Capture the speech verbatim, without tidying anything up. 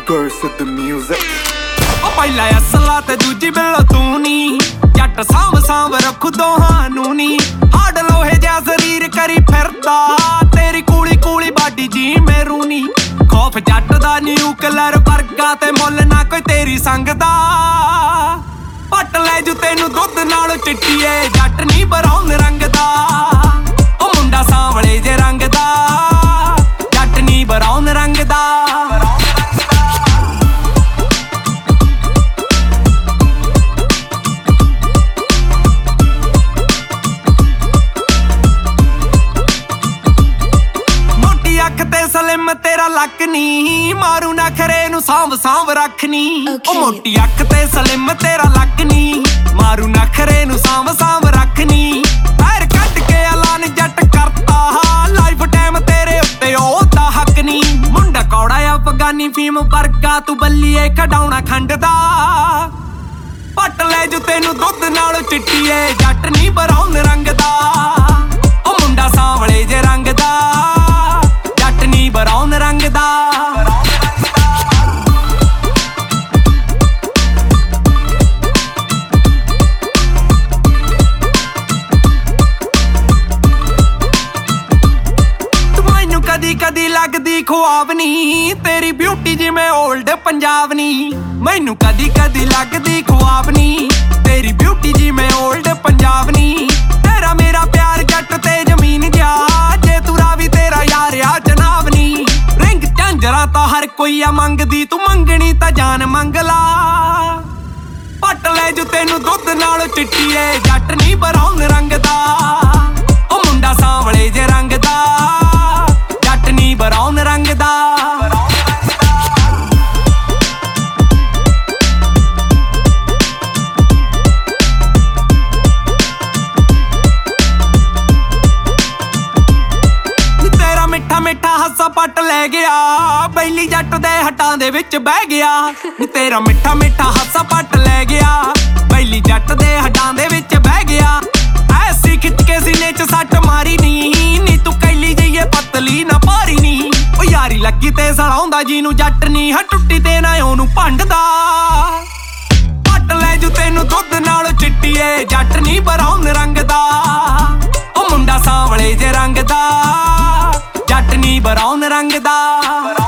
Curse the music. ਉਹ ਪਹਿਲਾ ਅਸਲਾ ਤੇ ਦੂਜੀ ਬਿੱਲੋ ਤੂੰ ਨੀ ਜੱਟ ਸਾਂਭ ਸਾਂਭ ਰੱਖੂ ਦੋਹਾਂ ਨੂੰ ਨੀ ਹੱਡ ਲੋਹੇ ਜਿਹਾ ਸਰੀਰ ਕਰੀ ਫਿਰਦਾ ਤੇਰੀ ਕੂਲੀ ਕੂਲੀ ਬਾਡੀ ਜੀ ਮੇਰੂ ਨੀ ਖੌਫ ਜੱਟ ਦਾ ਨਿਊਕਲਰ ਵਰਗਾ ਤੇ ਮੁੱਲ ਨਾ ਕੋਈ ਤੇਰੀ ਸੰਗ ਦਾ ਪੱਟ ਲੈ ਜੂ ਤੈਨੂੰ ਦੁੱਧ ਨਾਲ ਚਿੱਟੀਏ ਜੱਟ ਨੀ ਬਰਾਉਨ ਰੰਗ ਦਾ ਉਹ ਮੁੰਡਾ ਸਾਂਵਲੇ ਜੇ ਰੰਗ ਦਾ ਜੱਟ ਨੀ ਬਰਾਉਨ ਰੰਗ ਦਾ ਅੱਖ ਤੇ ਸਲਿਮ ਤੇਰਾ ਲੱਕ ਨੀ ਮਾਰੂ ਨਖਰੇ ਨੂੰ ਸਾਂਭ ਸਾਂਭ ਰੱਖਨੀ ਉਹ ਮੋਟੀ ਅੱਖ ਤੇ ਸਲਿਮ ਤੇਰਾ ਲੱਕ ਨੀ ਮਾਰੂ ਨਖਰੇ ਨੂੰ ਸਾਂਭ ਸਾਂਭ ਰੱਖਨੀ ਪੈਰ ਕੱਟ ਕੇ ਐਲਾਨ ਜੱਟ ਕਰਤਾ ਲਾਈਫ ਟਾਈਮ ਤੇਰੇ ਉੱਤੇ ਉਹਦਾ ਹੱਕ ਨੀ ਮੁੰਡਾ ਕੌੜਾ ਅਫਗਾਨੀ ਫੀਮ ਵਰਗਾ ਤੂੰ ਬੱਲੀਏ ਖਡਾਉਣਾ ਖੰਡ ਦਾ ਪੱਟ ਲੈ ਜੂ ਤੈਨੂੰ ਦੁੱਧ ਨਾਲ ਚਿੱਟੀਏ ਜੱਟ ਨੀ ਬਰਾਉਨ ਰੰਗ ਦਾ ਉਹ ਮੁੰਡਾ ਸਾਂਵਲੇ ਜੇ ਰੰਗ ਦਾ ਬਰਾਉਨ ਰੰਗ ਦਾ ਤੂੰ ਮੈਨੂੰ ਕਦੀ ਕਦੀ ਲੱਗਦੀ ਖੁਆਬਨੀ ਤੇਰੀ ਬਿਊਟੀ ਜਿਵੇਂ ਓਲਡ ਪੰਜਾਬ ਨੀ ਮੈਨੂੰ ਕਦੀ ਕਦੀ ਲੱਗਦੀ ਖੁਆਬਨੀ ਤੇਰੀ ਬਿਊਟੀ ਜਿਵੇਂ ਓਲਡ ਪੰਜਾਬ ਨੀ ਤੇਰਾ ਮੇਰਾ ਪਿਆਰ ਜੱਟ ਤੇ ਜ਼ਮੀਨ ਜਾ ਜੇ ਤੂੰ ਰਾਵੀ ਤੇਰਾ ਯਾਰ ਆ ਜਨਾਬ ਨੀ ਰਿੰਗ ਝਾਂਜਰਾ ਤਾਂ ਹਰ ਕੋਈ ਆ ਮੰਗਦੀ ਤੂੰ ਮੰਗਣੀ ਤਾਂ ਜਾਨ ਮੰਗ ਲਾ ਪੱਟ ਲੈ ਜੂ ਤੈਨੂੰ ਦੁੱਧ ਨਾਲ ਚਿੱਟੀਏ ਜੱਟ ਨੀ ਬਰਾਉਨ ਰੰਗ ਦਾ ਉਹ ਮੁੰਡਾ ਸਾਂਵਲੇ ਜੇ ਰੰਗ ਦਾ ਜੱਟ ਨੀ ਬਰਾਉਨ ਰੰਗ ਦਾ ਮਿੱਠਾ ਹੱਸਾ ਪੱਟ ਲੈ ਗਿਆ ਬੈਲੀ ਜੱਟ ਦੇ ਹੱਟਾਂ ਦੇ ਵਿੱਚ ਬਹਿ ਗਿਆ ਨੀ ਤੇਰਾ ਮਿੱਠਾ ਮਿੱਠਾ ਹੱਸਾ ਪੱਟ ਲੈ ਗਿਆ ਬੈਲੀ ਜੱਟ ਦੇ ਹੱਟਾਂ ਦੇ ਵਿੱਚ ਬਹਿ ਗਿਆ ਐਸੀ ਖਿੱਚ ਕੇ ਸੀਨੇ ਚ ਸੱਟ ਮਾਰੀ ਨੀ ਨੀ ਤੂੰ ਕੈਲੀ ਜਈਏ ਪਤਲੀ ਨਾ ਭਾਰੀ ਨੀ ਉਹ ਯਾਰੀ ਲੱਗੀ ਤੇ ਸਲਾਉਂਦਾ ਜਿਹਨੂੰ ਜੱਟ ਨੀ ਹ ਟੁੱਟੀ ਤੇ ਨਾ ਉਹਨੂੰ ਭੰਡਦਾ ਪੱਟ ਲੈ ਜੂ ਤੈਨੂੰ ਦੁੱਧ ਨਾਲ ਚਿੱਟੀਏ ਜੱਟ ਨੀ ਬਰਾਉਨ ਰੰਗ ਦਾ ਉਹ ਮੁੰਡਾ ਸਾਂਵਲੇ ਜੇ ਰੰਗ ਦਾ ਜੱਟ ਨੀ ਬਰਾਉਨ ਰੰਗ ਦਾ।